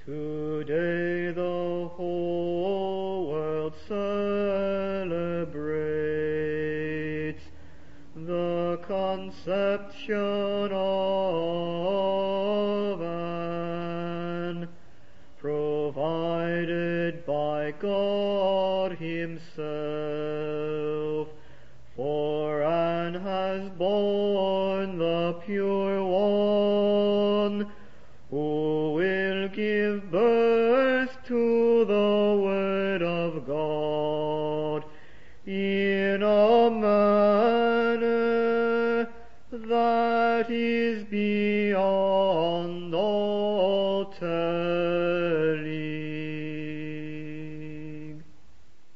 Today the whole world celebrates the conception of Anne, provided by God Himself, for Anne has borne the pure one